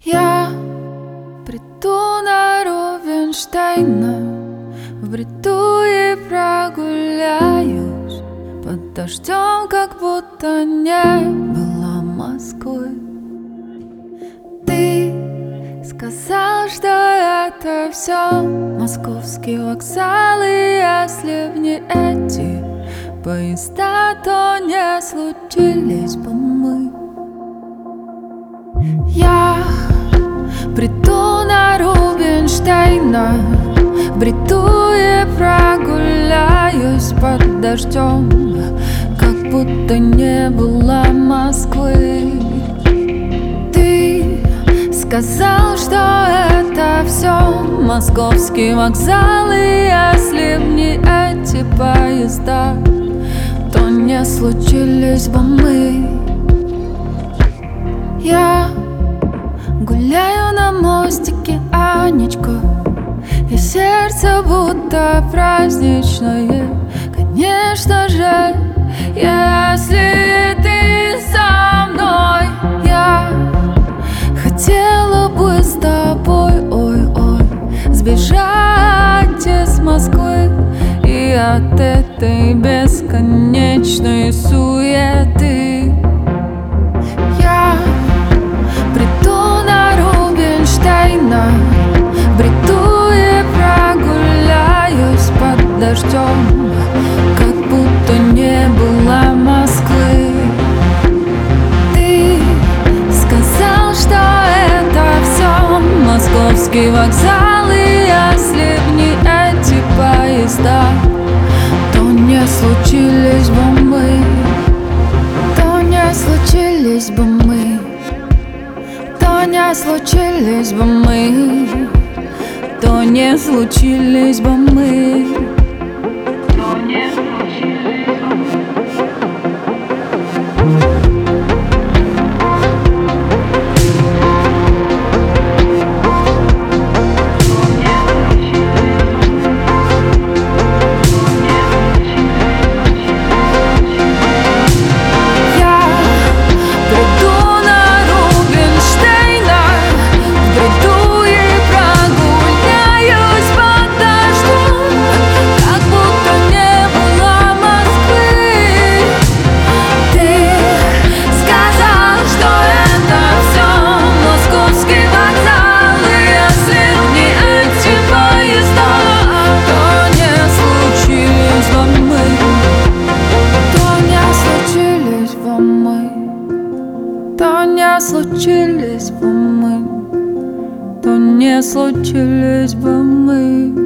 Я приду на Рубинштейна, в бреду и прогуляюсь под дождем, как будто не было Москвы. Ты сказал, что это все московский вокзал, и если б не эти поезда, то не случились бы мы. Я приду на Рубинштейна, в бреду и прогуляюсь под дождем, как будто не было Москвы. Ты сказал, что это все московский вокзал, и если б не эти поезда, то не случились бы мы. Я гуляю на мостике, Анечка, и сердце будто праздничное. Конечно же, если ты со мной, я хотела бы с тобой, ой-ой, сбежать из Москвы и от этой бесконечной суеты. Я приду на Рубинштейна, в бреду и прогуляюсь под дождем, как будто не было Москвы. Ты сказал, что это все московский вокзал, и если б не эти поезда, то не случились бы мы, то не случились бы мы, то не случились бы мы, то не случились бы мы, то не случились бы мы. То не случились бы мы, то не случились бы мы.